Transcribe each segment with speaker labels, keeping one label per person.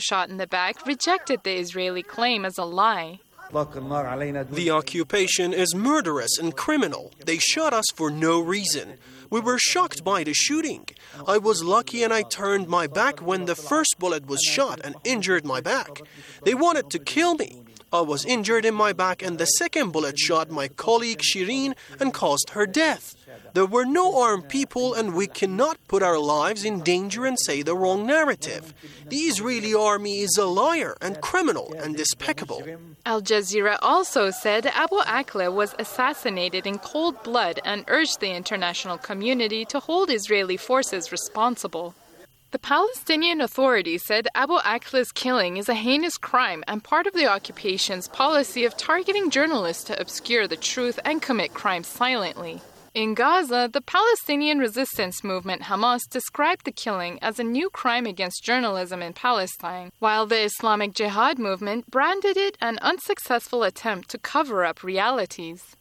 Speaker 1: shot in the back, rejected the Israeli claim as a lie.
Speaker 2: The occupation is murderous and criminal. They shot us for no reason. We were shocked by the shooting. I was lucky and I turned my back when the first bullet was shot and injured my back. They wanted to kill me. I was injured in my back and the second bullet shot my colleague Shireen and caused her death. There were no armed people and we cannot put our lives in danger and say the wrong narrative. The Israeli army is a liar and criminal and despicable.
Speaker 1: Al Jazeera also said Abu Akleh was assassinated in cold blood and urged the international community to hold Israeli forces responsible. The Palestinian Authority said Abu Akleh's killing is a heinous crime and part of the occupation's policy of targeting journalists to obscure the truth and commit crimes silently. In Gaza, the Palestinian resistance movement Hamas described the killing as a new crime against journalism in Palestine, while the Islamic Jihad movement branded it an unsuccessful attempt to cover up realities.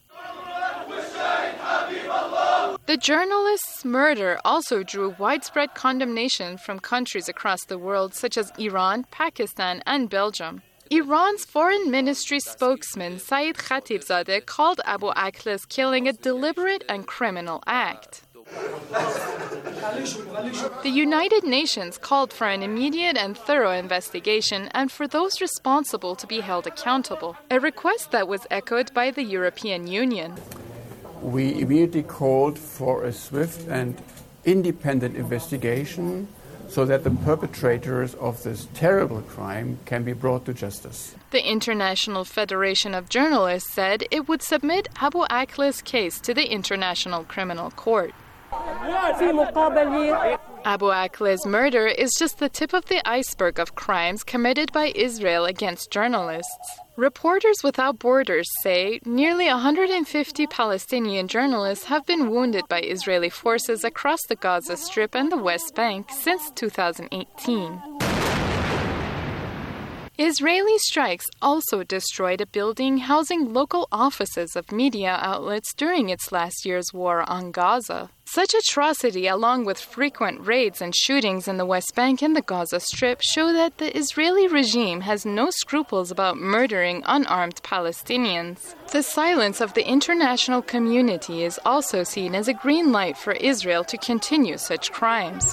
Speaker 1: The journalist's murder also drew widespread condemnation from countries across the world such as Iran, Pakistan, and Belgium. Iran's foreign ministry spokesman Saeed Khatibzadeh called Abu Akleh's killing a deliberate and criminal act. The United Nations called for an immediate and thorough investigation and for those responsible to be held accountable, a request that was echoed by the European Union.
Speaker 3: We immediately called for a swift and independent investigation so that the perpetrators of this terrible crime can be brought to justice.
Speaker 1: The International Federation of Journalists said it would submit Abu Akleh's case to the International Criminal Court. Abu Akleh's murder is just the tip of the iceberg of crimes committed by Israel against journalists. Reporters Without Borders say nearly 150 Palestinian journalists have been wounded by Israeli forces across the Gaza Strip and the West Bank since 2018. Israeli strikes also destroyed a building housing local offices of media outlets during its last year's war on Gaza. Such atrocity, along with frequent raids and shootings in the West Bank and the Gaza Strip, show that the Israeli regime has no scruples about murdering unarmed Palestinians. The silence of the international community is also seen as a green light for Israel to continue such crimes.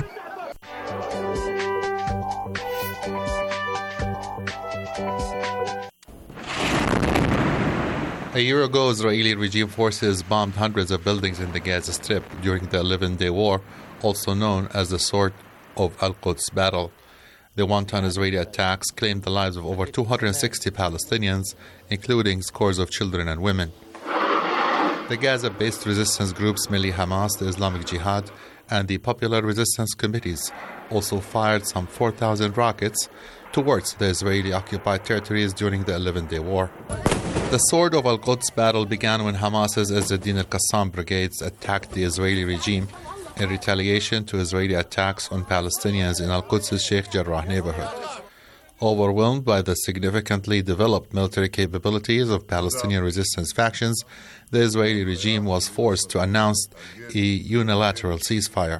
Speaker 4: A year ago, Israeli regime forces bombed hundreds of buildings in the Gaza Strip during the 11-day war, also known as the Sword of Al-Quds battle. The wanton Israeli attacks claimed the lives of over 260 Palestinians, including scores of children and women. The Gaza-based resistance groups Milli Hamas, the Islamic Jihad, and the Popular Resistance Committees also fired some 4,000 rockets towards the Israeli-occupied territories during the 11-day war. The Sword of Al-Quds battle began when Hamas's Izz al-Din al-Qassam brigades attacked the Israeli regime in retaliation to Israeli attacks on Palestinians in Al-Quds' Sheikh Jarrah neighborhood. Overwhelmed by the significantly developed military capabilities of Palestinian resistance factions, the Israeli regime was forced to announce a unilateral ceasefire.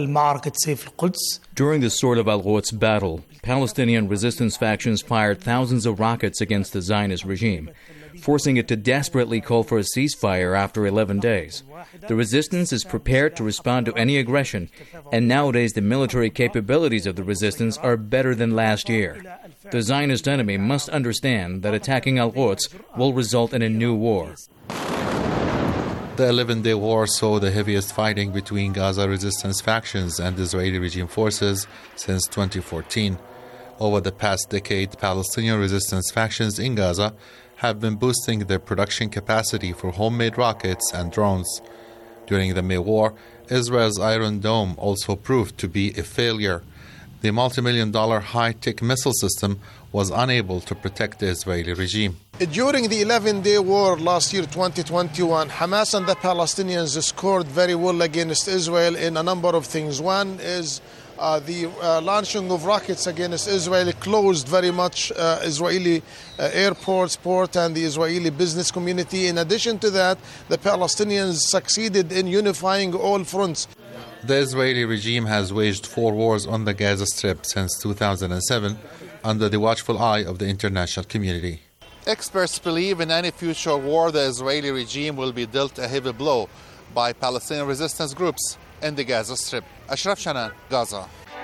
Speaker 5: During the Sword of Al-Quds battle, Palestinian resistance factions fired thousands of rockets against the Zionist regime, forcing it to desperately call for a ceasefire after 11 days. The resistance is prepared to respond to any aggression, and nowadays the military capabilities of the resistance are better than last year. The Zionist enemy must understand that attacking Al-Quds will result in a new war.
Speaker 4: The 11-day war saw the heaviest fighting between Gaza resistance factions and Israeli regime forces since 2014. Over the past decade, Palestinian resistance factions in Gaza have been boosting their production capacity for homemade rockets and drones. During the May War, Israel's Iron Dome also proved to be a failure. The multi-million-dollar high-tech missile system was unable to protect the Israeli regime.
Speaker 6: During the 11-day war last year, 2021, Hamas and the Palestinians scored very well against Israel in a number of things. One is the launching of rockets against Israel closed very much Israeli airports, port, and the Israeli business community. In addition to that, the Palestinians succeeded in unifying all fronts.
Speaker 4: The Israeli regime has waged 4 wars on the Gaza Strip since 2007, under the watchful eye of the international community.
Speaker 7: Experts believe in any future war, the Israeli regime will be dealt a heavy blow by Palestinian resistance groups in the Gaza Strip. Ashraf Shanan, Gaza.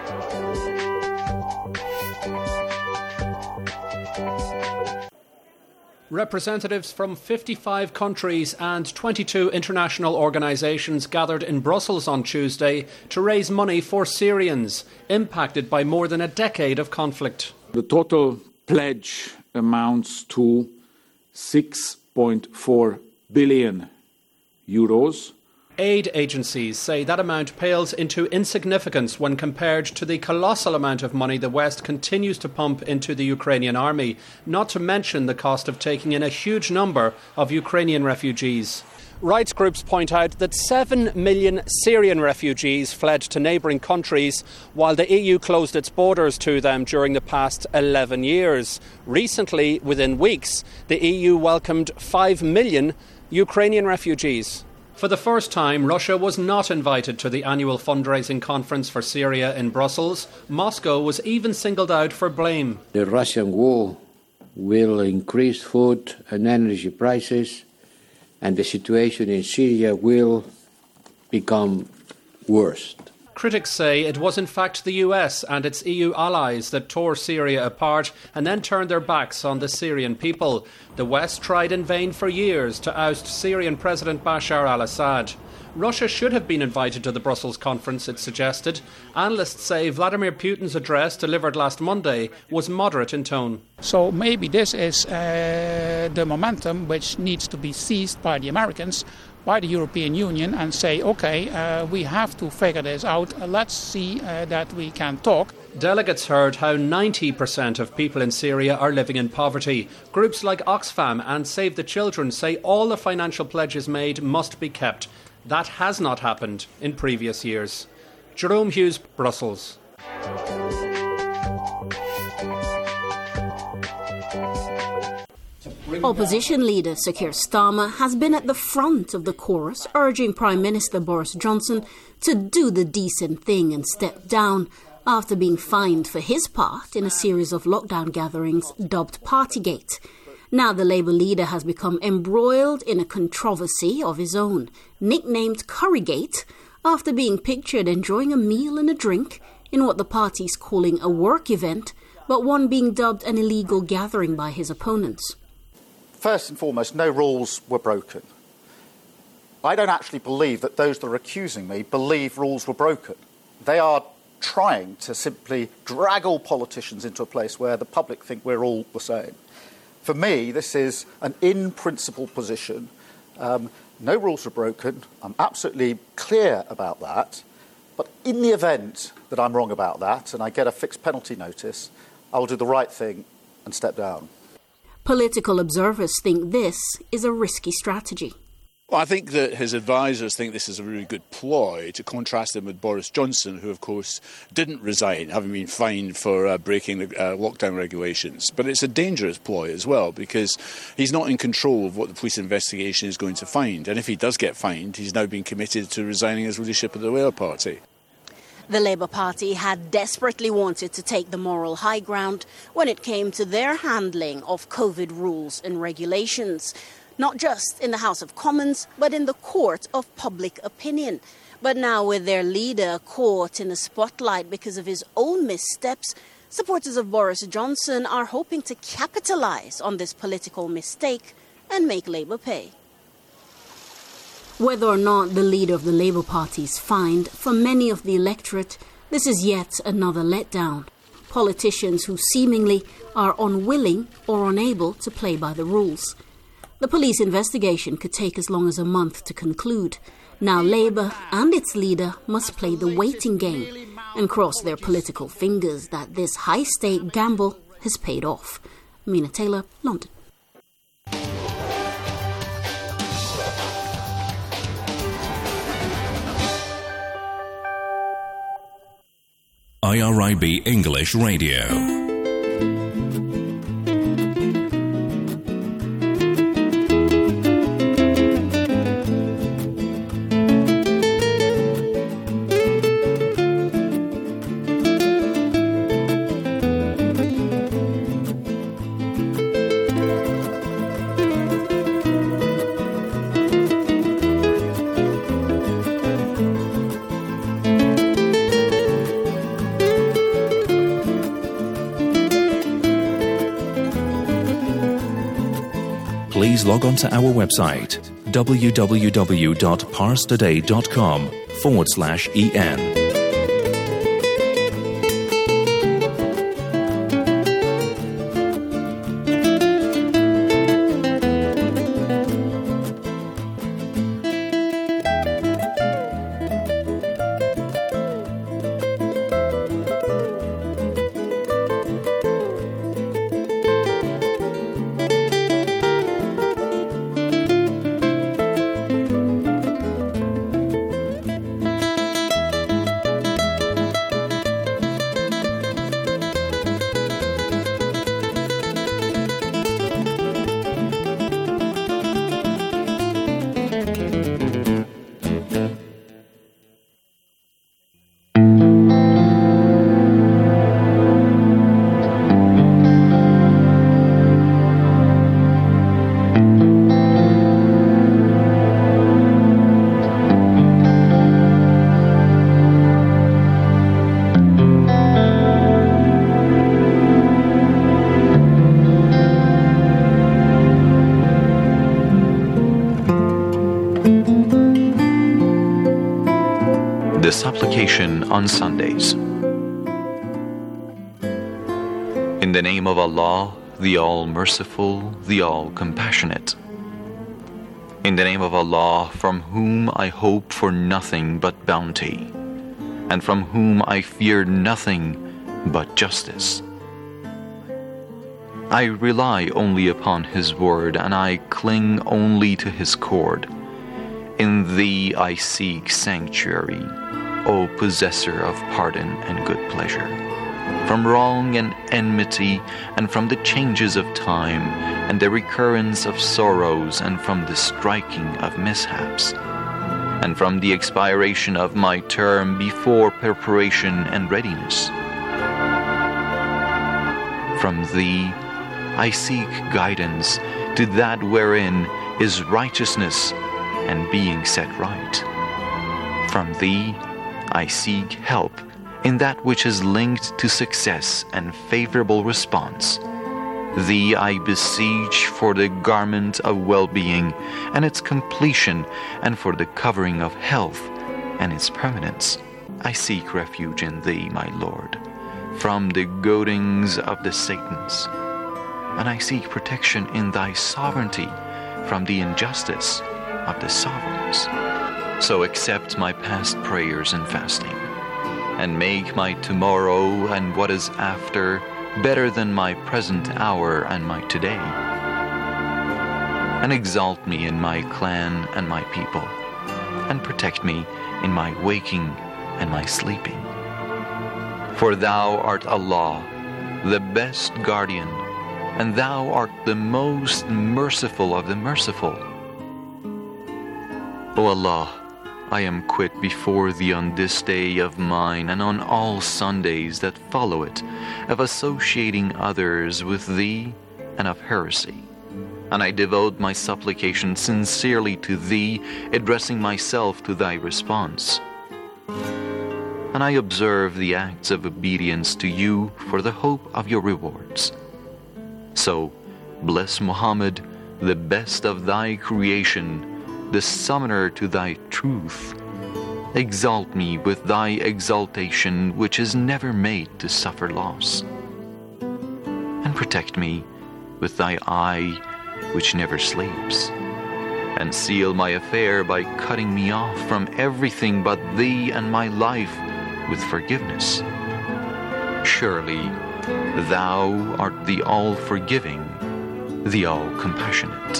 Speaker 8: Representatives from 55 countries and 22 international organisations gathered in Brussels on Tuesday to raise money for Syrians impacted by more than a decade of conflict.
Speaker 9: The total pledge amounts to 6.4 billion euros.
Speaker 8: Aid agencies say that amount pales into insignificance when compared to the colossal amount of money the West continues to pump into the Ukrainian army, not to mention the cost of taking in a huge number of Ukrainian refugees. Rights groups point out that 7 million Syrian refugees fled to neighbouring countries while the EU closed its borders to them during the past 11 years. Recently, within weeks, the EU welcomed 5 million Ukrainian refugees. For the first time, Russia was not invited to the annual fundraising conference for Syria in Brussels. Moscow was even singled out for blame.
Speaker 10: The Russian war will increase food and energy prices, and the situation in Syria will become worse.
Speaker 8: Critics say it was in fact the US and its EU allies that tore Syria apart and then turned their backs on the Syrian people. The West tried in vain for years to oust Syrian President Bashar al-Assad. Russia should have been invited to the Brussels conference, it suggested. Analysts say Vladimir Putin's address delivered last Monday was moderate in tone.
Speaker 11: So maybe this is the momentum which needs to be seized by the Americans, by the European Union, and say, OK, we have to figure this out. Let's see that we can talk.
Speaker 8: Delegates heard how 90% of people in Syria are living in poverty. Groups like Oxfam and Save the Children say all the financial pledges made must be kept. That has not happened in previous years. Jerome Hughes, Brussels.
Speaker 12: Opposition leader Sir Keir Starmer has been at the front of the chorus, urging Prime Minister Boris Johnson to do the decent thing and step down after being fined for his part in a series of lockdown gatherings dubbed Partygate. Now the Labour leader has become embroiled in a controversy of his own, nicknamed Currygate, after being pictured enjoying a meal and a drink in what the party's calling a work event, but one being dubbed an illegal gathering by his opponents.
Speaker 13: First and foremost, no rules were broken. I don't actually believe that those that are accusing me believe rules were broken. They are trying to simply drag all politicians into a place where the public think we're all the same. For me, this is an in-principle position. No rules are broken. I'm absolutely clear about that. But in the event that I'm wrong about that and I get a fixed penalty notice, I will do the right thing and step down.
Speaker 12: Political observers think this is a risky strategy.
Speaker 14: Well, I think that his advisers think this is a really good ploy to contrast him with Boris Johnson, who, of course, didn't resign, having been fined for breaking the lockdown regulations. But it's a dangerous ploy as well, because he's not in control of what the police investigation is going to find. And if he does get fined, he's now been committed to resigning as leadership of the Labour Party.
Speaker 12: The Labour Party had desperately wanted to take the moral high ground when it came to their handling of COVID rules and regulations. Not just in the House of Commons, but in the court of public opinion. But now with their leader caught in the spotlight because of his own missteps, supporters of Boris Johnson are hoping to capitalise on this political mistake and make Labour pay. Whether or not the leader of the Labour Party is fined, for many of the electorate, this is yet another letdown. Politicians who seemingly are unwilling or unable to play by the rules. The police investigation could take as long as a month to conclude. Now Labour and its leader must play the waiting game and cross their political fingers that this high-stake gamble has paid off. Mina Taylor, London.
Speaker 15: IRIB English Radio. please log on to our website www.parstoday.com/en.
Speaker 16: The supplication on Sundays. In the name of Allah, the All-Merciful, the All-Compassionate. In the name of Allah, from whom I hope for nothing but bounty, and from whom I fear nothing but justice. I rely only upon His word, and I cling only to His cord. In Thee I seek sanctuary, O possessor of pardon and good pleasure, from wrong and enmity, and from the changes of time, and the recurrence of sorrows, and from the striking of mishaps, and from the expiration of my term before preparation and readiness. From Thee I seek guidance to that wherein is righteousness and being set right. From Thee I seek help in that which is linked to success and favorable response. Thee I beseech for the garment of well-being and its completion, and for the covering of health and its permanence. I seek refuge in Thee, my Lord, from the goadings of the Satans, and I seek protection in Thy sovereignty from the injustice of the sovereigns. So accept my past prayers and fasting, and make my tomorrow and what is after better than my present hour and my today. And exalt me in my clan and my people, and protect me in my waking and my sleeping. For Thou art Allah, the best guardian, and Thou art the most merciful of the merciful. O Allah, I am quit before Thee on this day of mine, and on all Sundays that follow it, of associating others with Thee and of heresy. And I devote my supplication sincerely to Thee, addressing myself to Thy response. And I observe the acts of obedience to You for the hope of Your rewards. So, bless Muhammad, the best of Thy creation, the summoner to Thy truth. Exalt me with Thy exaltation, which is never made to suffer loss. And protect me with Thy eye, which never sleeps. And seal my affair by cutting me off from everything but Thee and my life with forgiveness. Surely Thou art the all-forgiving, the all-compassionate.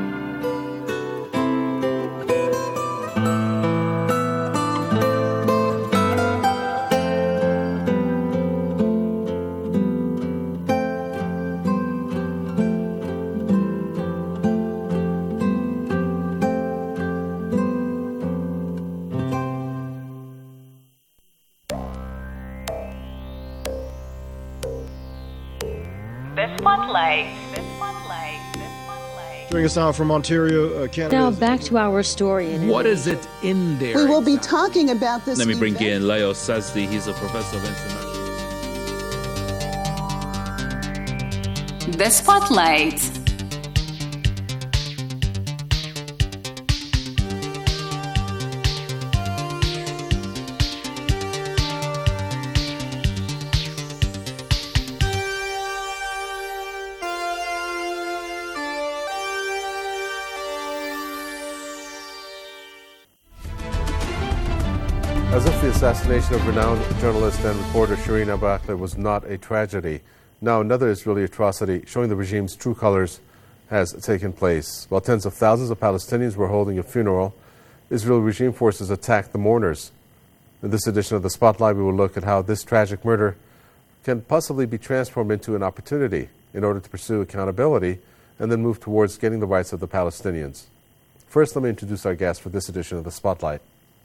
Speaker 17: Joining us now from Ontario, Canada.
Speaker 18: Now back to our story.
Speaker 19: What is it in there?
Speaker 20: We will be talking about this.
Speaker 19: Let me bring in Leo Sazdi. He's a professor of international.
Speaker 21: The Spotlight.
Speaker 18: As if the assassination of renowned journalist and reporter Shireen Abu Akleh was not a tragedy, now another Israeli atrocity showing the regime's true colors has taken place. While tens of thousands of Palestinians were holding a funeral, Israeli regime forces attacked the mourners. In this edition of The Spotlight, we will look at how this tragic murder can possibly be transformed into an opportunity in order to pursue accountability and then move towards getting the rights of the Palestinians. First, let me introduce our guest for this edition of The Spotlight.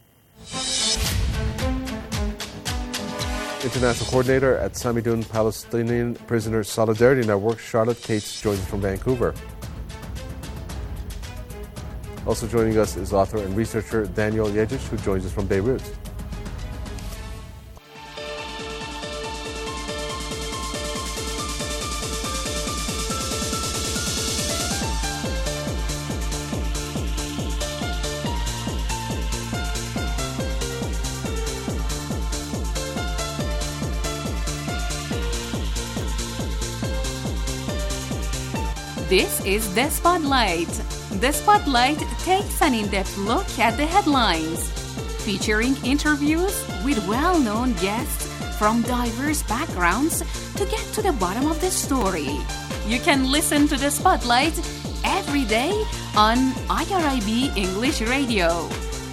Speaker 18: International Coordinator at Samidoun Palestinian Prisoner Solidarity Network, Charlotte Cates, joins us from Vancouver. Also joining us is author and researcher Daniel Yejish, who joins us from Beirut.
Speaker 21: This is The Spotlight. The Spotlight takes an in-depth look at the headlines, featuring interviews with well-known guests from diverse backgrounds to get to the bottom of the story. You can listen to The Spotlight every day on IRIB English Radio.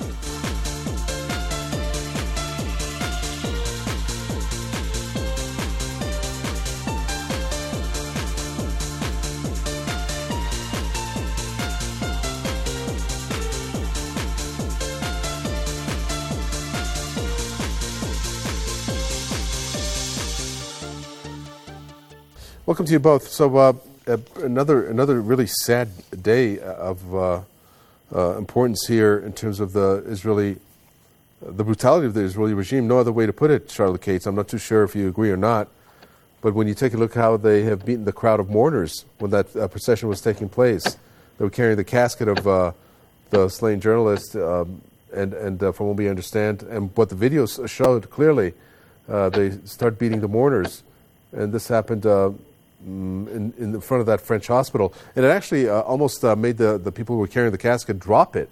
Speaker 18: Welcome to you both. So another really sad day of importance here in terms of the brutality of the Israeli regime. No other way to put it, Charlotte Cates. I'm not too sure if you agree or not, but when you take a look how they have beaten the crowd of mourners when that procession was taking place, they were carrying the casket of the slain journalist, and from what we understand, and what the videos showed clearly, they start beating the mourners, and this happened in the front of that French hospital, and it actually almost made the people who were carrying the casket drop it.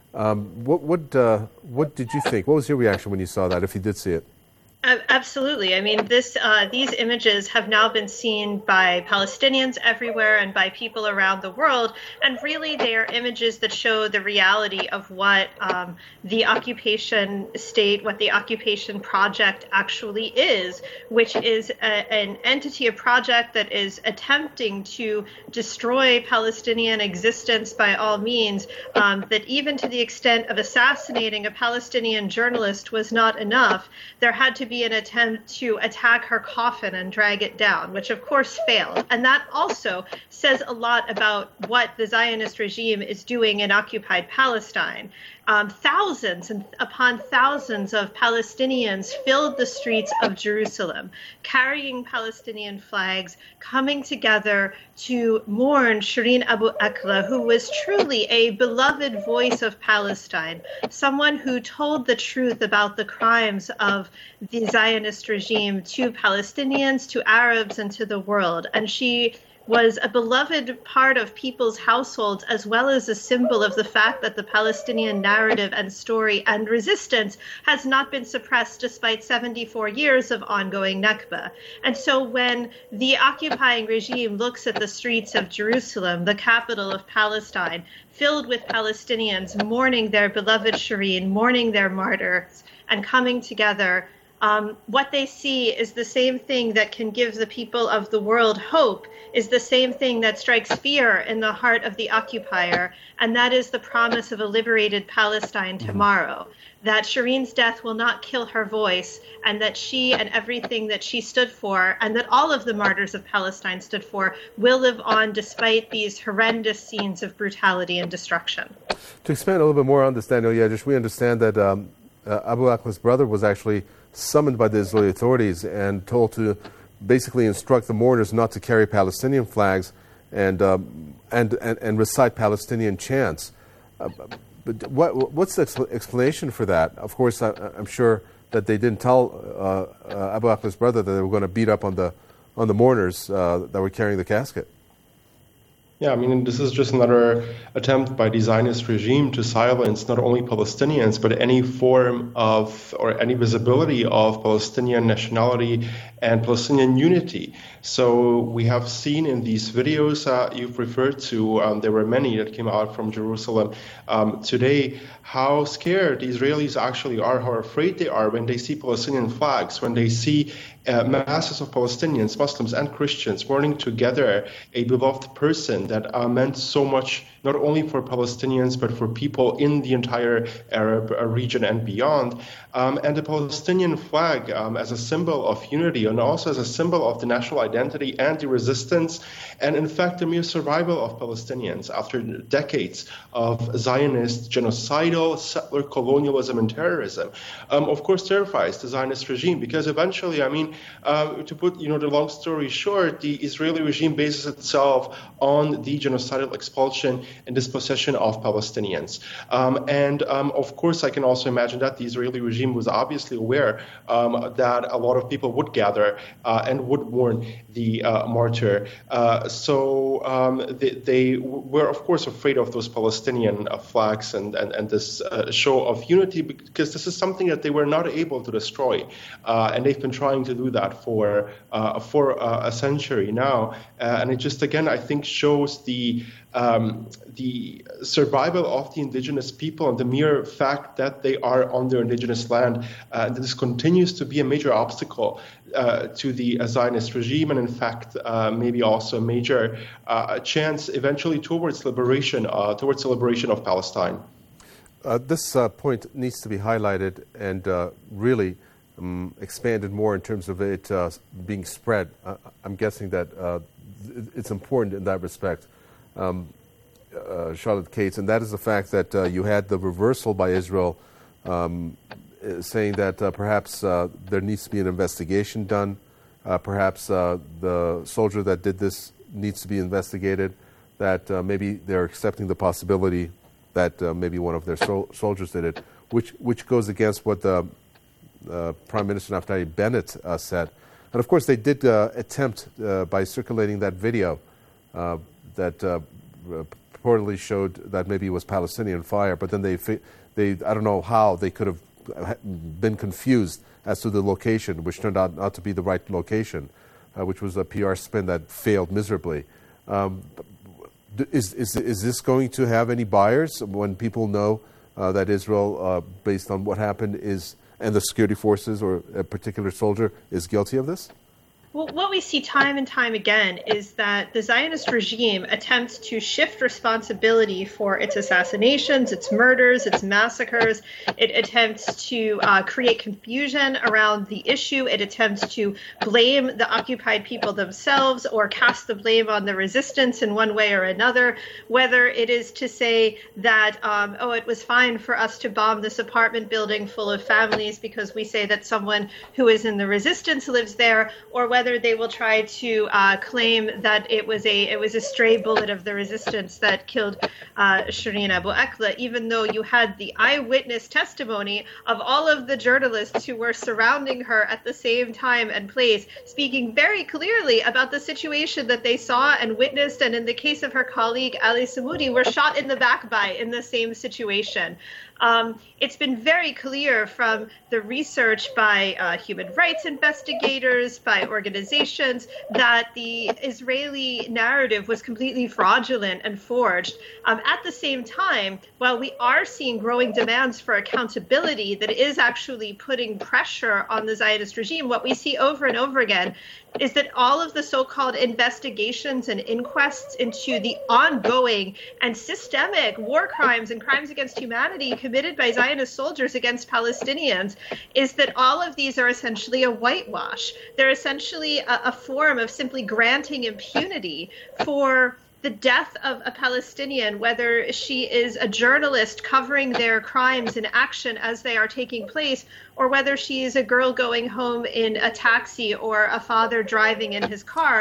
Speaker 18: What did you think? What was your reaction when you saw that, if you did see it?
Speaker 22: Absolutely. I mean, these images have now been seen by Palestinians everywhere and by people around the world, and really they are images that show the reality of what the occupation state, what the occupation project actually is, which is an entity, a project that is attempting to destroy Palestinian existence by all means, that even to the extent of assassinating a Palestinian journalist was not enough. There had to be an attempt to attack her coffin and drag it down, which of course failed. And that also says a lot about what the Zionist regime is doing in occupied Palestine. Thousands and upon thousands of Palestinians filled the streets of Jerusalem, carrying Palestinian flags, coming together to mourn Shireen Abu Akleh, who was truly a beloved voice of Palestine, someone who told the truth about the crimes of the Zionist regime to Palestinians, to Arabs, and to the world. And she was a beloved part of people's households, as well as a symbol of the fact that the Palestinian narrative and story and resistance has not been suppressed despite 74 years of ongoing Nakba. And so when the occupying regime looks at the streets of Jerusalem, the capital of Palestine, filled with Palestinians mourning their beloved Shireen, mourning their martyrs, and coming together, what they see is the same thing that can give the people of the world hope, is the same thing that strikes fear in the heart of the occupier, and that is the promise of a liberated Palestine tomorrow, that Shireen's death will not kill her voice, and that she and everything that she stood for, and that all of the martyrs of Palestine stood for, will live on despite these horrendous scenes of brutality and destruction.
Speaker 18: To expand a little bit more on this, Daniel Yejish, we understand that Abu Akleh's brother was actually summoned by the Israeli authorities and told to basically instruct the mourners not to carry Palestinian flags and recite Palestinian chants. But what's the explanation for that? Of course, I'm sure that they didn't tell Abu Akleh's brother that they were going to beat up on the mourners that were carrying the casket.
Speaker 2: Yeah, I mean, this is just another attempt by the Zionist regime to silence not only Palestinians, but any form of or any visibility of Palestinian nationality and Palestinian unity. So we have seen in these videos you've referred to, there were many that came out from Jerusalem today, how scared the Israelis actually are, how afraid they are when they see Palestinian flags, when they see masses of Palestinians, Muslims and Christians mourning together a beloved person that meant so much, not only for Palestinians, but for people in the entire Arab region and beyond. And the Palestinian flag as a symbol of unity and also as a symbol of the national identity and the resistance, and in fact the mere survival of Palestinians after decades of Zionist, genocidal, settler colonialism and terrorism, of course terrifies the Zionist regime, because eventually, I mean, to put the long story short, the Israeli regime bases itself on the genocidal expulsion and dispossession of Palestinians. And of course, I can also imagine that the Israeli regime was obviously aware that a lot of people would gather and would mourn the martyr. So they were, of course, afraid of those Palestinian flags and this show of unity, because this is something that they were not able to destroy. And they've been trying to do that for a century now. And it just, again, I think shows the survival of the indigenous people and the mere fact that they are on their indigenous land. This continues to be a major obstacle to the Zionist regime, and in fact, maybe also a major chance eventually towards the liberation of Palestine.
Speaker 18: This point needs to be highlighted and really expanded more in terms of it being spread. I'm guessing that it's important in that respect. Charlotte Cates, and that is the fact that you had the reversal by Israel saying that perhaps there needs to be an investigation done, perhaps the soldier that did this needs to be investigated, that maybe they're accepting the possibility that maybe one of their soldiers did it, which goes against what the Prime Minister Naftali Bennett said. And of course they did attempt by circulating that video that reportedly showed that maybe it was Palestinian fire, but then they I don't know how they could have been confused as to the location, which turned out not to be the right location, which was a PR spin that failed miserably. Is this going to have any buyers when people know that Israel, based on what happened, and the security forces or a particular soldier is guilty of this?
Speaker 22: Well, what we see time and time again is that the Zionist regime attempts to shift responsibility for its assassinations, its murders, its massacres. It attempts to create confusion around the issue. It attempts to blame the occupied people themselves or cast the blame on the resistance in one way or another, whether it is to say that, it was fine for us to bomb this apartment building full of families because we say that someone who is in the resistance lives there, or whether they will try to claim that it was a stray bullet of the resistance that killed Shireen Abu Akleh, even though you had the eyewitness testimony of all of the journalists who were surrounding her at the same time and place, speaking very clearly about the situation that they saw and witnessed, and in the case of her colleague Ali Samoudi, were shot in the back by in the same situation. It's been very clear from the research by human rights investigators, by organizations, that the Israeli narrative was completely fraudulent and forged. At the same time, while we are seeing growing demands for accountability that is actually putting pressure on the Zionist regime, what we see over and over again is that all of the so-called investigations and inquests into the ongoing and systemic war crimes and crimes against humanity committed by Zionist soldiers against Palestinians, is that all of these are essentially a whitewash. They're essentially a form of simply granting impunity for the death of a Palestinian, whether she is a journalist covering their crimes in action as they are taking place, or whether she is a girl going home in a taxi or a father driving in his car.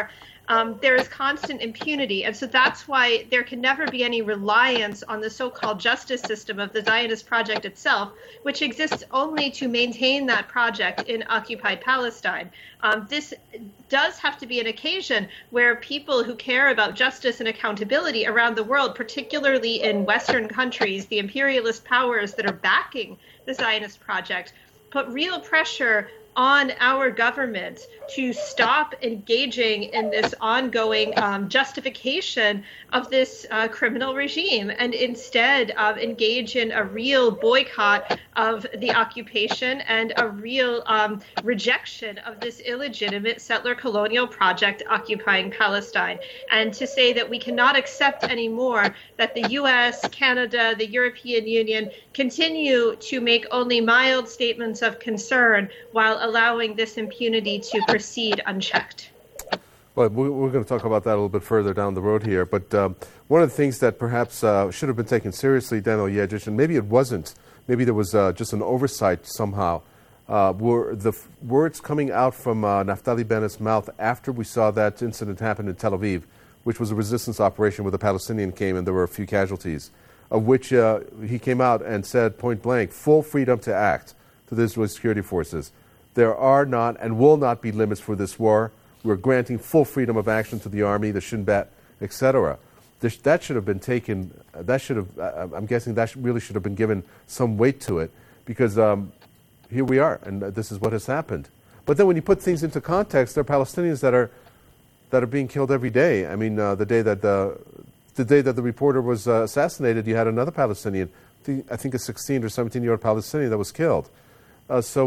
Speaker 22: there is constant impunity. And so that's why there can never be any reliance on the so-called justice system of the Zionist project itself, which exists only to maintain that project in occupied Palestine. This does have to be an occasion where people who care about justice and accountability around the world, particularly in Western countries, the imperialist powers that are backing the Zionist project, put real pressure on our government to stop engaging in this ongoing justification of this criminal regime and instead engage in a real boycott of the occupation and a real rejection of this illegitimate settler colonial project occupying Palestine. And to say that we cannot accept anymore that the U.S., Canada, the European Union continue to make only mild statements of concern while allowing this impunity to proceed unchecked.
Speaker 18: Well, we're going to talk about that a little bit further down the road here. But one of the things that perhaps should have been taken seriously, Daniel Yejich, and maybe it wasn't, maybe there was just an oversight somehow, were the words coming out from Naftali Bennett's mouth after we saw that incident happen in Tel Aviv, which was a resistance operation where the Palestinian came and there were a few casualties, of which he came out and said point blank, full freedom to act to the Israeli security forces. There are not and will not be limits for this war. We're granting full freedom of action to the army, the Shin Bet, etc. That should have been taken, I'm guessing that really should have been given some weight to it, because here we are, and this is what has happened. But then when you put things into context, there are Palestinians that are being killed every day. I mean, the day that the reporter was assassinated, you had another Palestinian, I think a 16 or 17-year-old Palestinian that was killed. So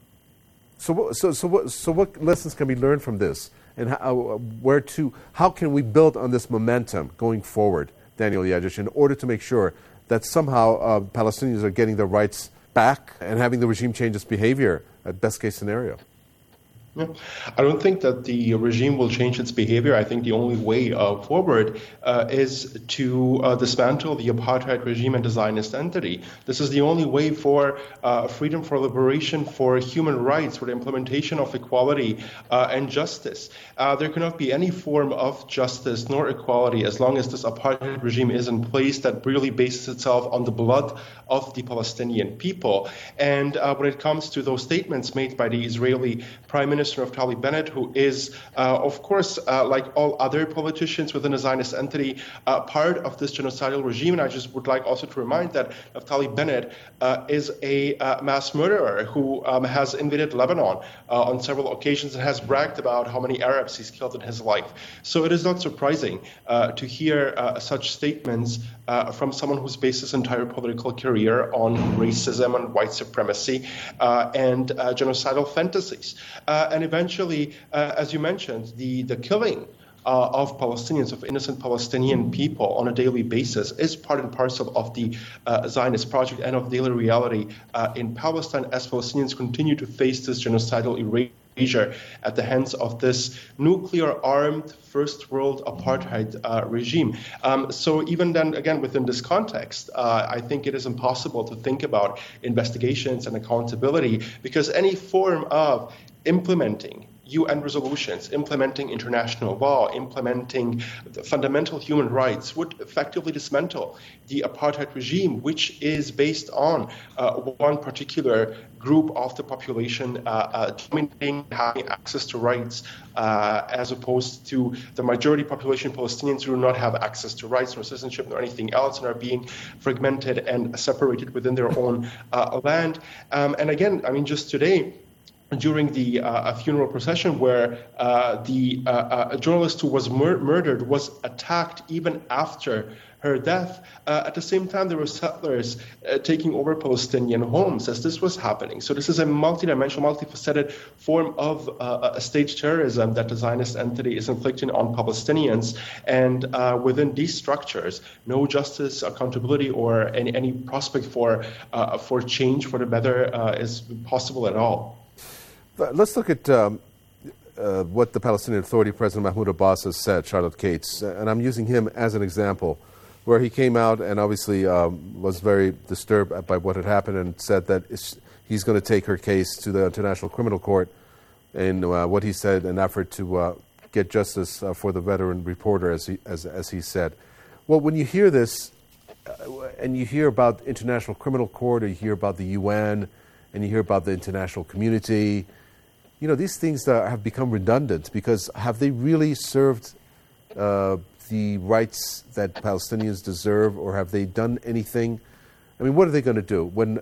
Speaker 18: what lessons can be learned from this, and how can we build on this momentum going forward, Daniel Yejich, in order to make sure that somehow Palestinians are getting their rights back and having the regime change its behavior at best case scenario?
Speaker 2: Yeah. I don't think that the regime will change its behavior. I think the only way forward is to dismantle the apartheid regime and the Zionist entity. This is the only way for freedom, for liberation, for human rights, for the implementation of equality and justice. There cannot be any form of justice nor equality as long as this apartheid regime is in place that really bases itself on the blood of the Palestinian people. And when it comes to those statements made by the Israeli Prime Minister Naftali Bennett, who is, of course, like all other politicians within the Zionist entity, part of this genocidal regime. And I just would like also to remind that Naftali Bennett is a mass murderer who has invaded Lebanon on several occasions and has bragged about how many Arabs he's killed in his life. So it is not surprising to hear such statements from someone who's based his entire political career on racism and white supremacy and genocidal fantasies. And eventually, as you mentioned, the killing of Palestinians, of innocent Palestinian people on a daily basis is part and parcel of the Zionist project and of daily reality in Palestine as Palestinians continue to face this genocidal erasure at the hands of this nuclear-armed first world apartheid regime. So even then, again, within this context, I think it is impossible to think about investigations and accountability, because any form of implementing UN resolutions, implementing international law, implementing fundamental human rights would effectively dismantle the apartheid regime, which is based on one particular group of the population dominating, having access to rights, as opposed to the majority population, Palestinians, who do not have access to rights nor citizenship nor anything else, and are being fragmented and separated within their own land. And again, I mean, just today, during the funeral procession where the journalist who was murdered was attacked even after her death. At the same time, there were settlers taking over Palestinian homes as this was happening. So this is a multidimensional, multifaceted form of state terrorism that the Zionist entity is inflicting on Palestinians. And within these structures, no justice, accountability, or any prospect for change for the better is possible at all.
Speaker 18: Let's look at what the Palestinian Authority President Mahmoud Abbas has said, Charlotte Cates, and I'm using him as an example, where he came out and obviously was very disturbed by what had happened and said that he's going to take her case to the International Criminal Court in what he said an effort to get justice for the veteran reporter, as he said. Well, when you hear this, and you hear about the International Criminal Court, or you hear about the UN, and you hear about the international community, these things have become redundant, because have they really served the rights that Palestinians deserve, or have they done anything? I mean, what are they going to do?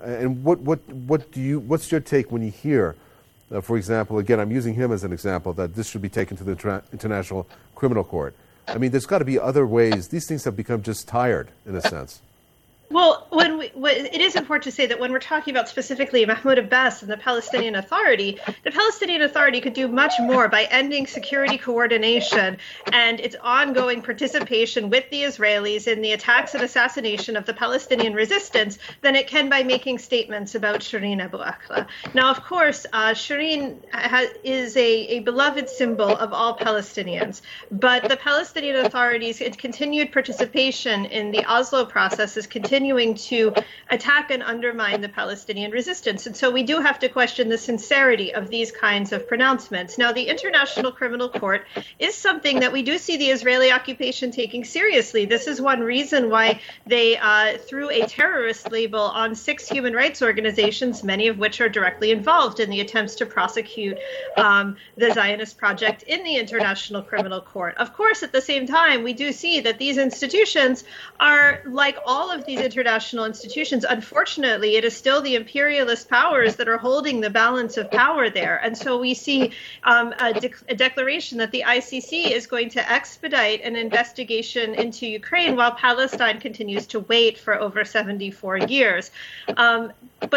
Speaker 18: What's your take when you hear, for example, again, I'm using him as an example, that this should be taken to the International Criminal Court? I mean, there's got to be other ways. These things have become just tired, in a sense.
Speaker 22: Well, it is important to say that when we're talking about specifically Mahmoud Abbas and the Palestinian Authority could do much more by ending security coordination and its ongoing participation with the Israelis in the attacks and assassination of the Palestinian resistance than it can by making statements about Shireen Abu Akleh. Now, of course, Shireen is a beloved symbol of all Palestinians, but the Palestinian Authority's continued participation in the Oslo process is continuing to attack and undermine the Palestinian resistance. And so we do have to question the sincerity of these kinds of pronouncements. Now, the International Criminal Court is something that we do see the Israeli occupation taking seriously. This is one reason why they threw a terrorist label on 6 human rights organizations, many of which are directly involved in the attempts to prosecute the Zionist project in the International Criminal Court. Of course, at the same time, we do see that these institutions are, like all of these international institutions, unfortunately, it is still the imperialist powers that are holding the balance of power there. And so we see a declaration that the ICC is going to expedite an investigation into Ukraine while Palestine continues to wait for over 74 years. And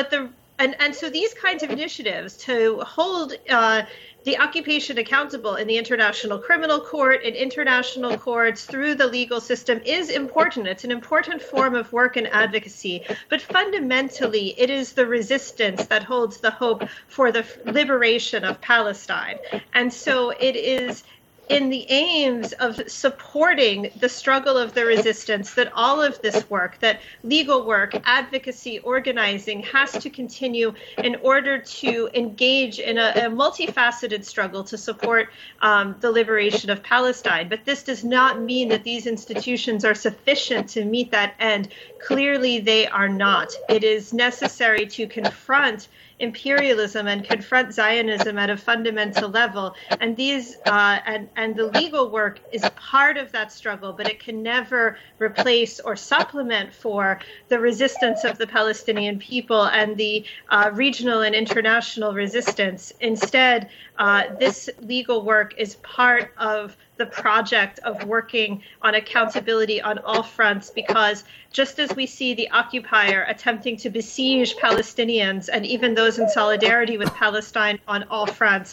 Speaker 22: so these kinds of initiatives to hold the occupation accountable in the International Criminal Court, in international courts, through the legal system is important. It's an important form of work and advocacy. But fundamentally, it is the resistance that holds the hope for the liberation of Palestine. And so it is in the aims of supporting the struggle of the resistance that all of this work, that legal work, advocacy, organizing has to continue in order to engage in a multifaceted struggle to support the liberation of Palestine. But this does not mean that these institutions are sufficient to meet that end. Clearly, they are not. It is necessary to confront imperialism and confront Zionism at a fundamental level, and these and the legal work is part of that struggle, but it can never replace or supplement for the resistance of the Palestinian people and the regional and international resistance. Instead, this legal work is part of the project of working on accountability on all fronts, because just as we see the occupier attempting to besiege Palestinians and even those in solidarity with Palestine on all fronts,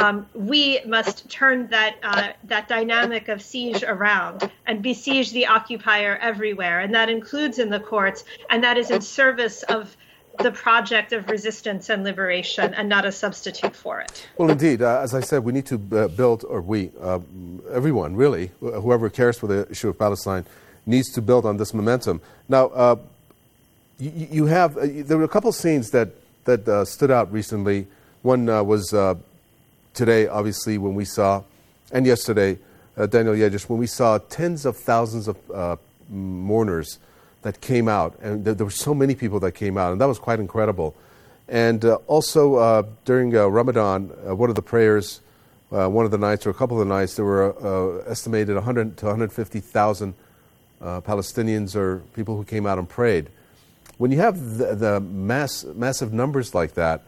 Speaker 22: we must turn that dynamic of siege around and besiege the occupier everywhere. And that includes in the courts, and that is in service of the project of resistance and liberation, and not a substitute for it.
Speaker 18: Well, indeed, as I said, we need to build, or everyone really, whoever cares for the issue of Palestine, needs to build on this momentum. Now, there were a couple scenes that stood out recently. One was today, obviously, when we saw, and yesterday, Daniel Yejish, when we saw tens of thousands of mourners that came out, and there were so many people that came out, and that was quite incredible. And also during Ramadan, one of the prayers, one of the nights, or a couple of the nights, there were estimated 100 to 150,000 Palestinians or people who came out and prayed. When you have the massive numbers like that,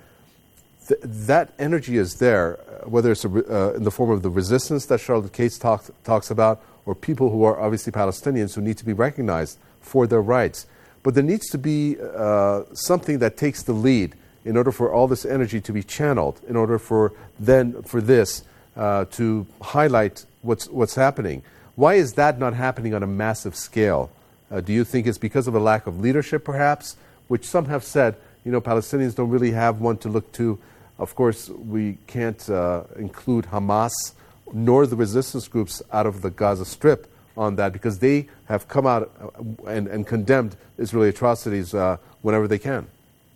Speaker 18: that energy is there, whether it's in the form of the resistance that Charlotte Cates talks about, or people who are obviously Palestinians who need to be recognized for their rights. But there needs to be something that takes the lead in order for all this energy to be channeled, in order for this to highlight what's happening. Why is that not happening on a massive scale? Do you think it's because of a lack of leadership, perhaps, which some have said, Palestinians don't really have one to look to. Of course, we can't include Hamas nor the resistance groups out of the Gaza Strip on that, because they have come out and condemned Israeli atrocities whenever they can.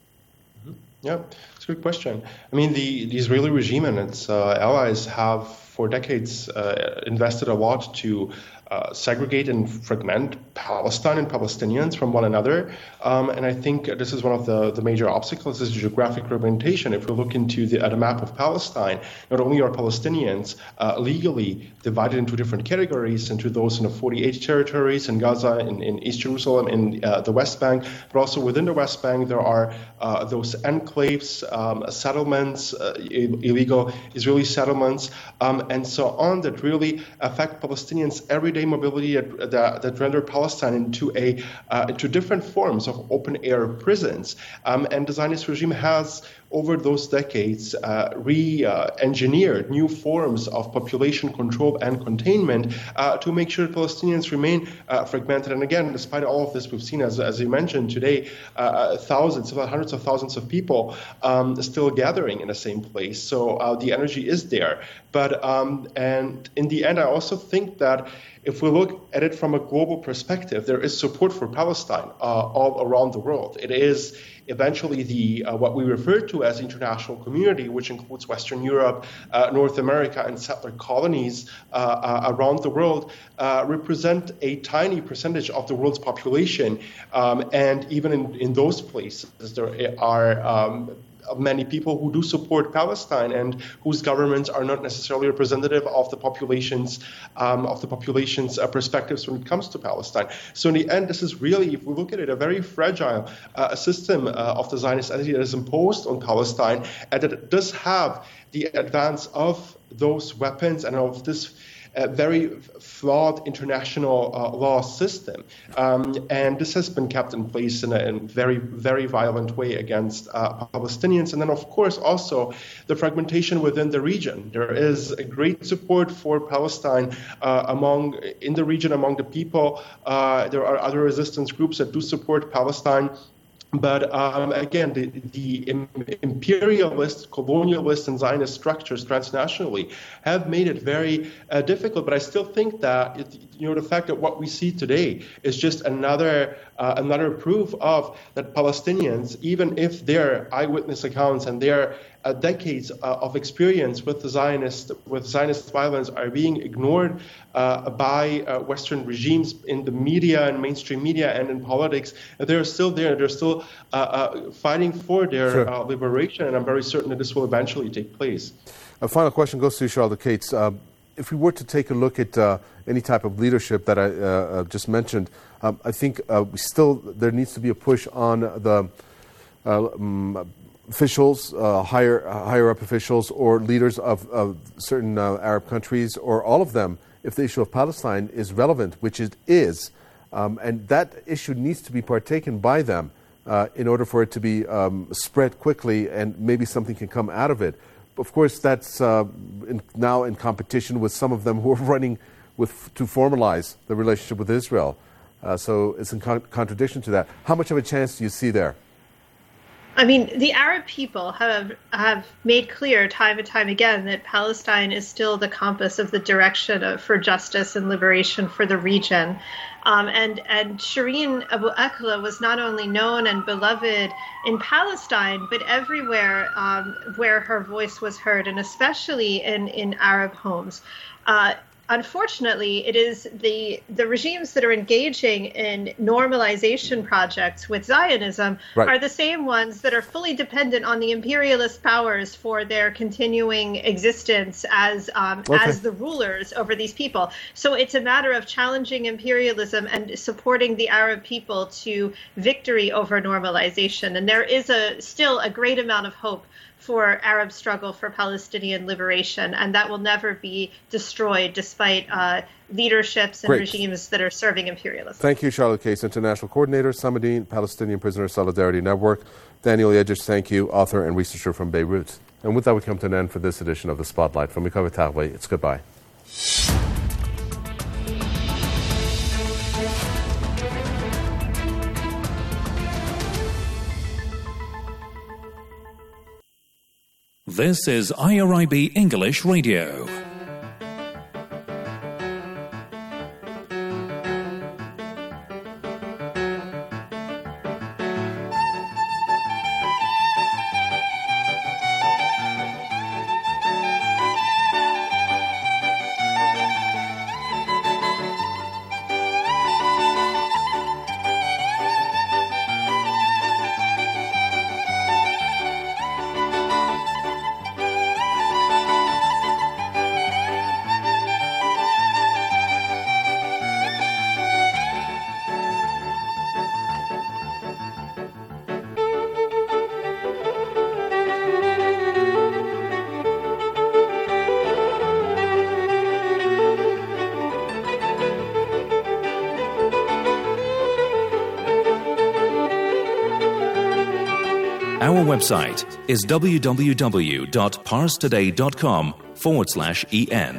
Speaker 2: Yeah, it's a good question. I mean, the Israeli regime and its allies have for decades invested a lot to segregate and fragment Palestine and Palestinians from one another. And I think this is one of the major obstacles is geographic fragmentation. If we look into the map of Palestine, not only are Palestinians legally divided into different categories, into those in the 48 territories in Gaza, in East Jerusalem, in the West Bank, but also within the West Bank, there are those enclaves, settlements, illegal Israeli settlements, and so on that really affect Palestinians' everyday mobility that render Palestine into different forms of open-air prisons. And the Zionist regime has, over those decades, re-engineered new forms of population control and containment to make sure Palestinians remain fragmented. And again, despite all of this, we've seen, as you mentioned today, thousands, if not hundreds of thousands of people still gathering in the same place. So the energy is there. But and in the end, I also think that if we look at it from a global perspective, there is support for Palestine all around the world. It is eventually the what we refer to as international community, which includes Western Europe, North America, and settler colonies around the world, represent a tiny percentage of the world's population. And even in those places, there are many people who do support Palestine and whose governments are not necessarily representative of the population's perspectives when it comes to Palestine. So in the end, this is really, if we look at it, a very fragile system of the Zionist entity that is imposed on Palestine, and that it does have the advance of those weapons and of this very flawed international law system. And this has been kept in place in a very, very violent way against Palestinians. And then, of course, also the fragmentation within the region. There is a great support for Palestine in the region among the people. There are other resistance groups that do support Palestine. But again, the imperialist, colonialist, and Zionist structures transnationally have made it very difficult. But I still think that the fact that what we see today is just another proof of that Palestinians, even if their eyewitness accounts and their decades of experience with Zionist violence are being ignored by Western regimes in the media and mainstream media and in politics, they're still there. They're still fighting for their liberation, and I'm very certain that this will eventually take place.
Speaker 18: A final question goes to Charlotte Cates. If we were to take a look at any type of leadership that I just mentioned, I think there needs to be a push on the officials, higher up officials, or leaders of certain Arab countries, or all of them, if the issue of Palestine is relevant, which it is, and that issue needs to be partaken by them in order for it to be spread quickly, and maybe something can come out of it. Of course, that's now in competition with some of them who are running to formalize the relationship with Israel. So it's in contradiction to that. How much of a chance do you see there?
Speaker 22: I mean, the Arab people have made clear time and time again that Palestine is still the compass of the direction for justice and liberation for the region. And Shireen Abu Akleh was not only known and beloved in Palestine, but everywhere where her voice was heard, and especially in Arab homes. Unfortunately, it is the regimes that are engaging in normalization projects with Zionism are the same ones that are fully dependent on the imperialist powers for their continuing existence as the rulers over these people. So it's a matter of challenging imperialism and supporting the Arab people to victory over normalization. And there is still a great amount of hope for Arab struggle for Palestinian liberation, and that will never be destroyed despite leaderships and regimes that are serving imperialism.
Speaker 18: Thank you, Charlotte Cates, International Coordinator, Samadin, Palestinian Prisoner Solidarity Network. Daniel Yejich, thank you, author and researcher from Beirut. And with that, we come to an end for this edition of The Spotlight. From Mikhail Tarway, it's goodbye.
Speaker 15: This is IRIB English Radio. Our website is www.parstoday.com/en.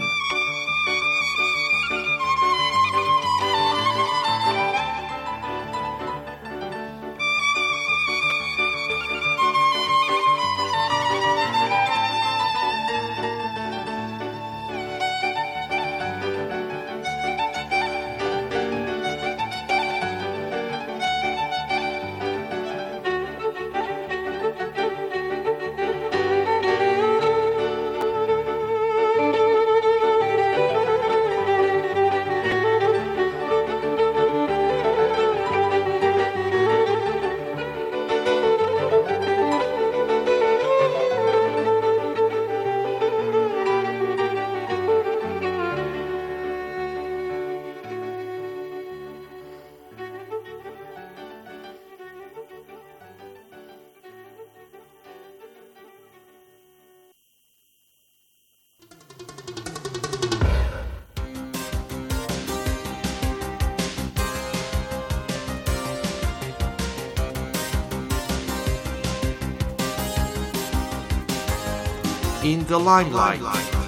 Speaker 1: In the limelight.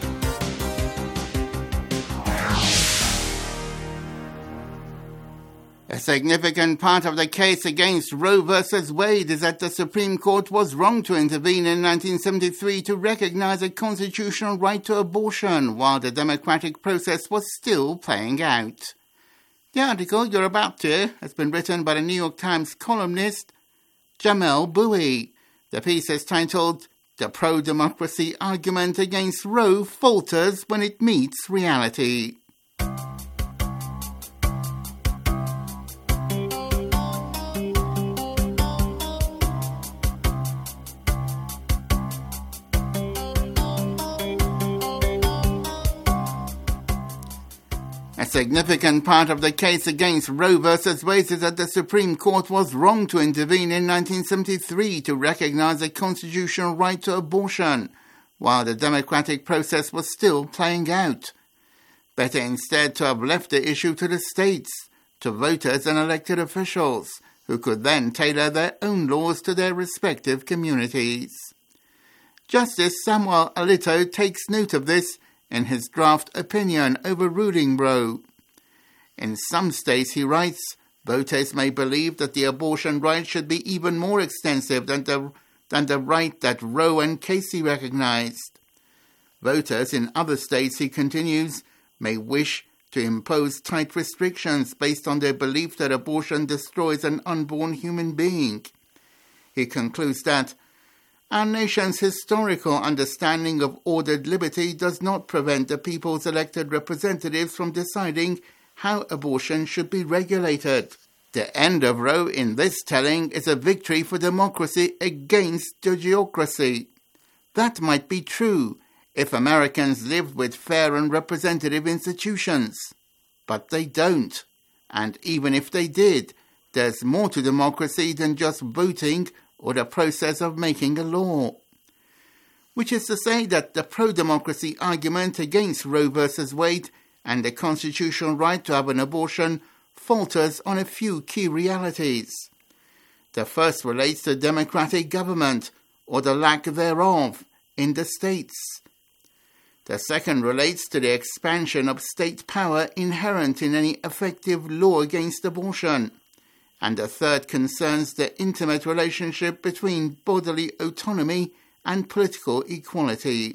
Speaker 3: A significant part of the case against Roe versus Wade is that the Supreme Court was wrong to intervene in 1973 to recognize a constitutional right to abortion while the democratic process was still playing out. The article you're about to hear has been written by the New York Times columnist Jamelle Bouie. The piece is titled "The Pro-Democracy Argument Against Roe Falters When It Meets Reality." A significant part of the case against Roe versus Wade is that the Supreme Court was wrong to intervene in 1973 to recognize a constitutional right to abortion, while the democratic process was still playing out. Better instead to have left the issue to the states, to voters and elected officials, who could then tailor their own laws to their respective communities. Justice Samuel Alito takes note of this in his draft opinion overruling Roe. In some states, he writes, voters may believe that the abortion right should be even more extensive than the right that Roe and Casey recognized. Voters in other states, he continues, may wish to impose tight restrictions based on their belief that abortion destroys an unborn human being. He concludes that our nation's historical understanding of ordered liberty does not prevent the people's elected representatives from deciding how abortion should be regulated. The end of Roe in this telling is a victory for democracy against judgeocracy. That might be true if Americans lived with fair and representative institutions. But they don't. And even if they did, there's more to democracy than just voting or the process of making a law. Which is to say that the pro-democracy argument against Roe versus Wade and the constitutional right to have an abortion falters on a few key realities. The first relates to democratic government, or the lack thereof, in the states. The second relates to the expansion of state power inherent in any effective law against abortion. And the third concerns the intimate relationship between bodily autonomy and political equality.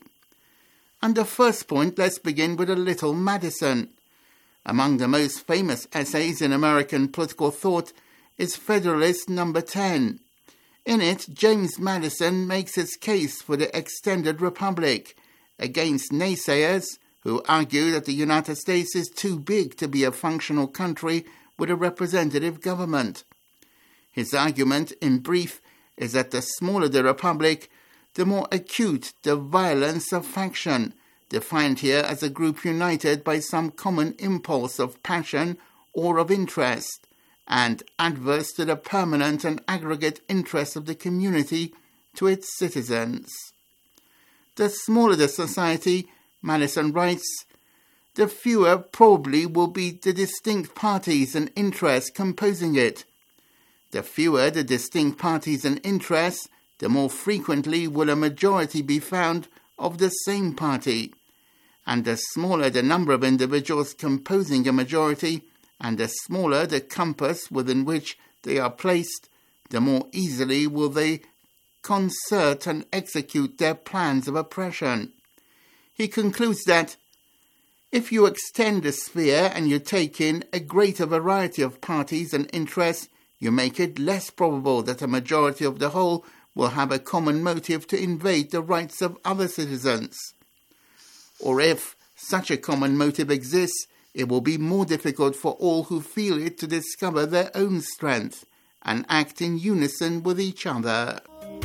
Speaker 3: On the first point, let's begin with a little Madison. Among the most famous essays in American political thought is Federalist No. 10. In it, James Madison makes his case for the extended republic against naysayers who argue that the United States is too big to be a functional country with a representative government. His argument, in brief, is that the smaller the republic, the more acute the violence of faction, defined here as a group united by some common impulse of passion or of interest, and adverse to the permanent and aggregate interests of the community to its citizens. The smaller the society, Madison writes, the fewer probably will be the distinct parties and interests composing it. The fewer the distinct parties and interests, the more frequently will a majority be found of the same party. And the smaller the number of individuals composing a majority, and the smaller the compass within which they are placed, the more easily will they concert and execute their plans of oppression. He concludes that if you extend the sphere and you take in a greater variety of parties and interests, you make it less probable that a majority of the whole will have a common motive to invade the rights of other citizens. Or if such a common motive exists, it will be more difficult for all who feel it to discover their own strength and act in unison with each other.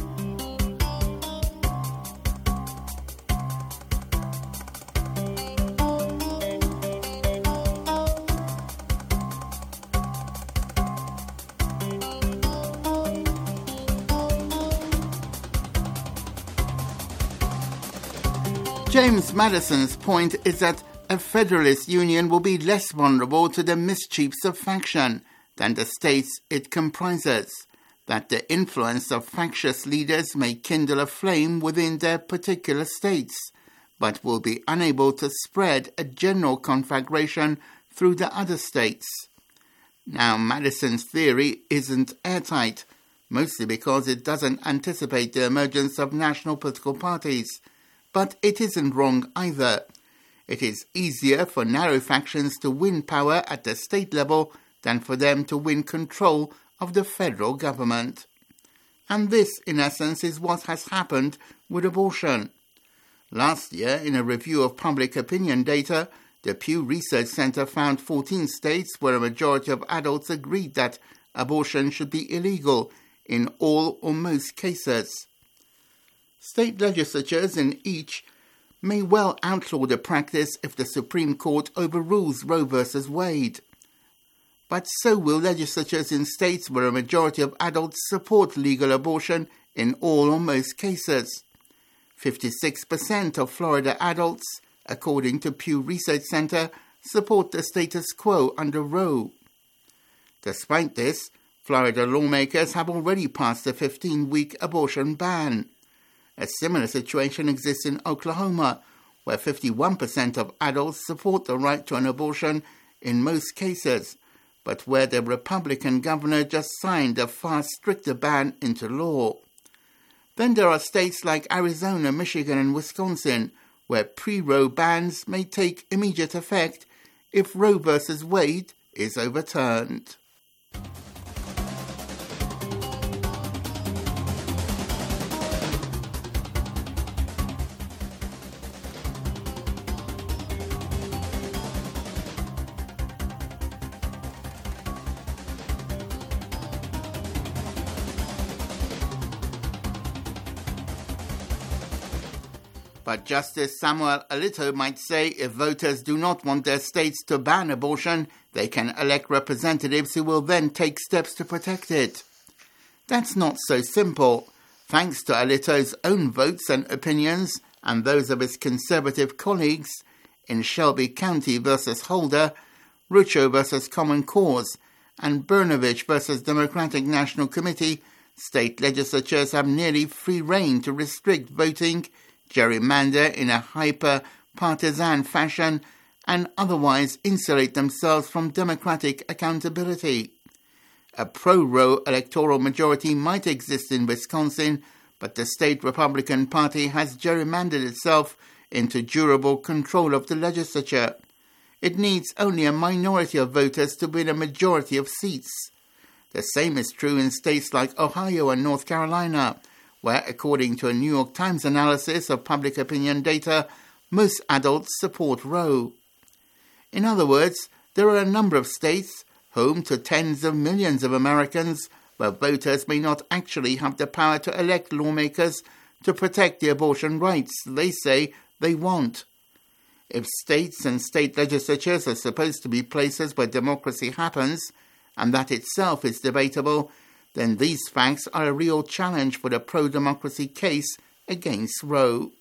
Speaker 3: James Madison's point is that a federalist union will be less vulnerable to the mischiefs of faction than the states it comprises, that the influence of factious leaders may kindle a flame within their particular states, but will be unable to spread a general conflagration through the other states. Now, Madison's theory isn't airtight, mostly because it doesn't anticipate the emergence of national political parties, but it isn't wrong either. It is easier for narrow factions to win power at the state level than for them to win control of the federal government. And this, in essence, is what has happened with abortion. Last year, in a review of public opinion data, the Pew Research Center found 14 states where a majority of adults agreed that abortion should be illegal in all or most cases. State legislatures in each may well outlaw the practice if the Supreme Court overrules Roe v. Wade. But so will legislatures in states where a majority of adults support legal abortion in all or most cases. 56% of Florida adults, according to Pew Research Center, support the status quo under Roe. Despite this, Florida lawmakers have already passed a 15-week abortion ban. A similar situation exists in Oklahoma, where 51% of adults support the right to an abortion in most cases, but where the Republican governor just signed a far stricter ban into law. Then there are states like Arizona, Michigan, and Wisconsin, where pre-Roe bans may take immediate effect if Roe v. Wade is overturned. But Justice Samuel Alito might say if voters do not want their states to ban abortion, they can elect representatives who will then take steps to protect it. That's not so simple. Thanks to Alito's own votes and opinions, and those of his conservative colleagues, in Shelby County versus Holder, Rucho versus Common Cause, and Brnovich versus Democratic National Committee, state legislatures have nearly free rein to restrict voting, gerrymander in a hyper-partisan fashion, and otherwise insulate themselves from democratic accountability. A pro-Roe electoral majority might exist in Wisconsin, but the state Republican Party has gerrymandered itself into durable control of the legislature. It needs only a minority of voters to win a majority of seats. The same is true in states like Ohio and North Carolina, where, according to a New York Times analysis of public opinion data, most adults support Roe. In other words, there are a number of states, home to tens of millions of Americans, where voters may not actually have the power to elect lawmakers to protect the abortion rights they say they want. If states and state legislatures are supposed to be places where democracy happens, and that itself is debatable, then these facts are a real challenge for the pro-democracy case against Roe.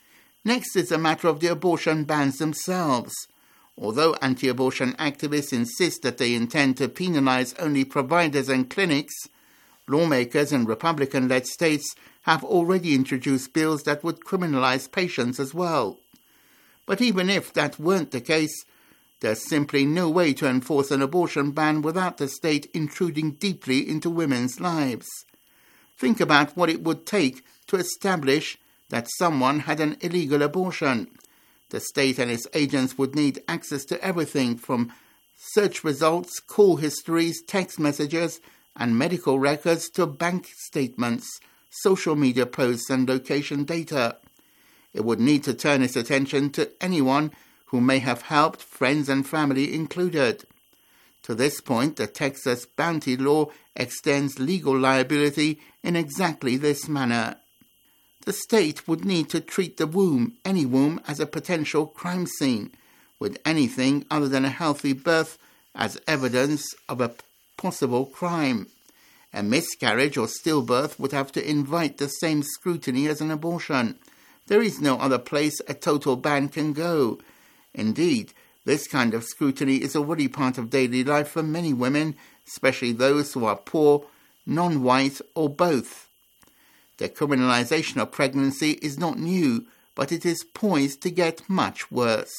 Speaker 3: Next is a matter of the abortion bans themselves. Although anti-abortion activists insist that they intend to penalize only providers and clinics, lawmakers in Republican-led states have already introduced bills that would criminalize patients as well. But even if that weren't the case, there's simply no way to enforce an abortion ban without the state intruding deeply into women's lives. Think about what it would take to establish that someone had an illegal abortion. The state and its agents would need access to everything from search results, call histories, text messages, and medical records to bank statements, social media posts, and location data. It would need to turn its attention to anyone who may have helped, friends and family included. To this point, the Texas bounty law extends legal liability in exactly this manner. The state would need to treat the womb, any womb, as a potential crime scene, with anything other than a healthy birth as evidence of a possible crime. A miscarriage or stillbirth would have to invite the same scrutiny as an abortion. There is no other place a total ban can go. Indeed, this kind of scrutiny is already part of daily life for many women, especially those who are poor, non-white, or both. The criminalization of pregnancy is not new, but it is poised to get much worse.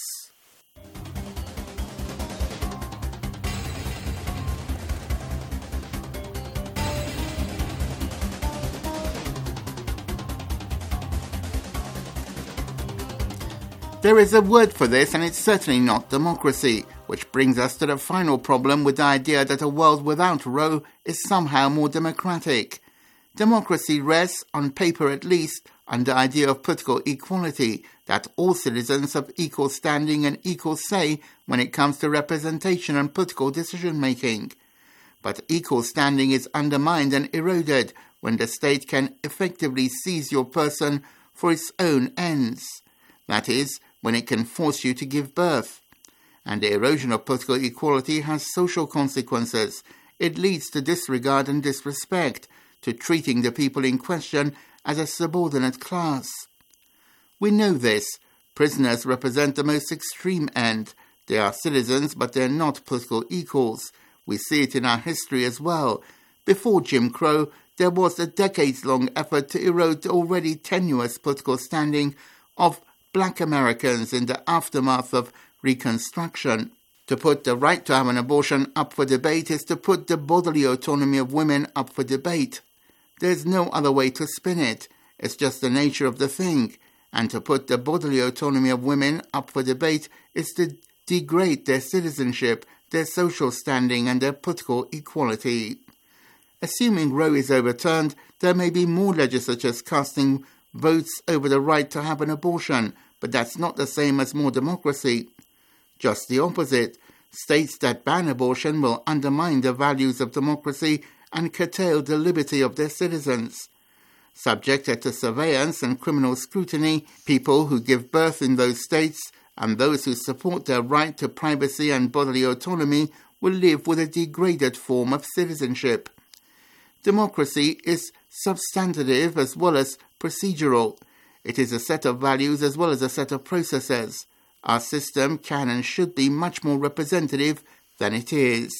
Speaker 3: There is a word for this, and it's certainly not democracy, which brings us to the final problem with the idea that a world without Roe is somehow more democratic. Democracy rests, on paper at least, on the idea of political equality, that all citizens have equal standing and equal say when it comes to representation and political decision-making. But equal standing is undermined and eroded when the state can effectively seize your person for its own ends. That is, when it can force you to give birth. And the erosion of political equality has social consequences. It leads to disregard and disrespect, to treating the people in question as a subordinate class. We know this. Prisoners represent the most extreme end. They are citizens, but they are not political equals. We see it in our history as well. Before Jim Crow, there was a decades-long effort to erode the already tenuous political standing of Black Americans in the aftermath of Reconstruction. To put the right to have an abortion up for debate is to put the bodily autonomy of women up for debate. There's no other way to spin it. It's just the nature of the thing. And to put the bodily autonomy of women up for debate is to degrade their citizenship, their social standing, and their political equality. Assuming Roe is overturned, there may be more legislatures casting votes over the right to have an abortion, but that's not the same as more democracy. Just the opposite. States that ban abortion will undermine the values of democracy and curtail the liberty of their citizens. Subjected to surveillance and criminal scrutiny, people who give birth in those states and those who support their right to privacy and bodily autonomy will live with a degraded form of citizenship. Democracy is substantive as well as procedural. It is a set of values as well as a set of processes. Our system can and should be much more representative than it is.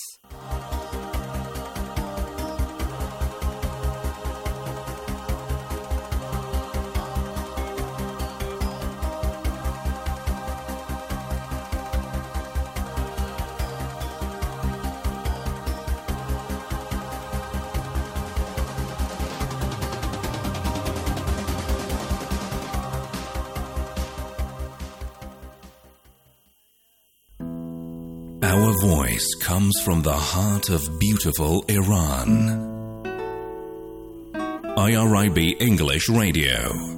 Speaker 15: Our voice comes from the heart of beautiful Iran. IRIB English Radio.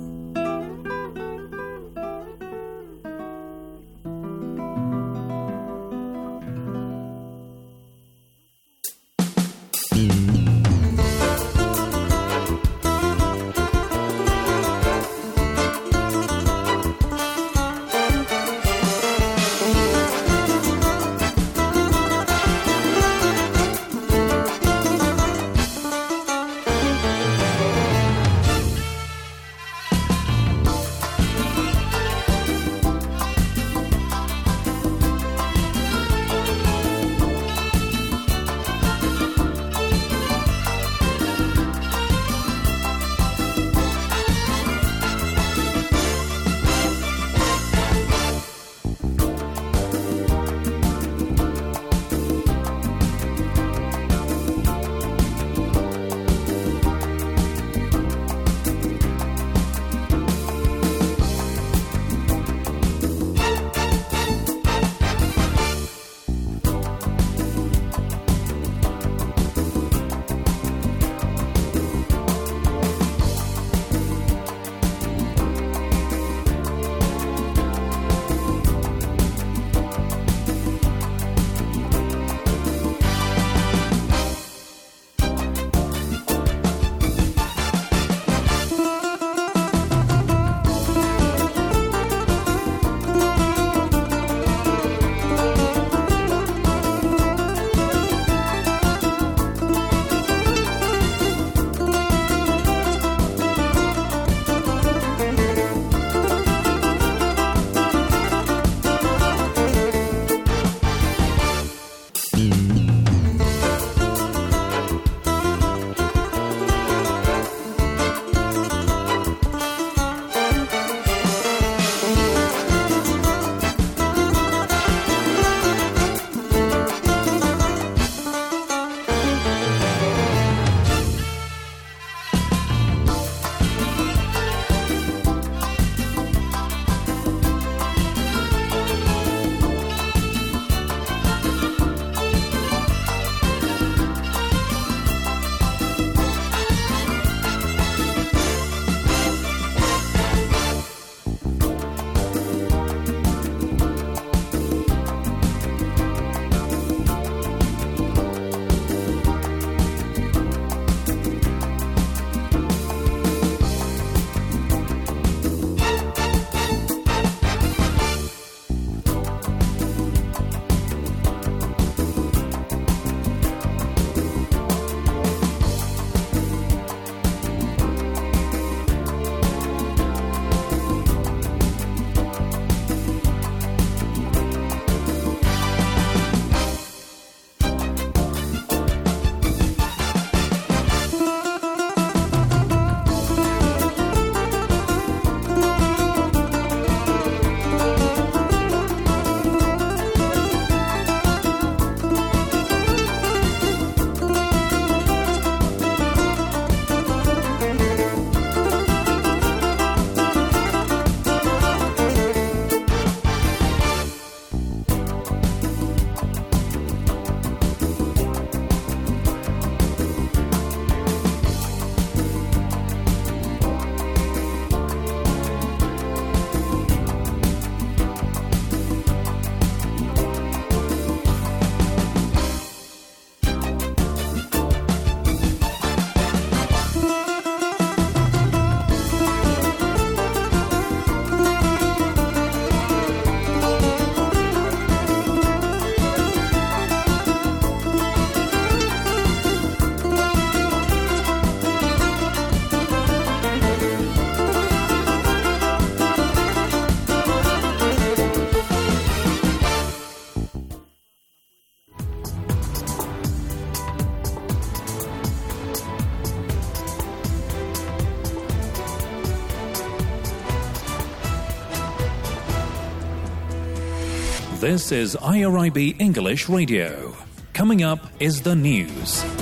Speaker 1: This is IRIB English Radio. Coming up is the news.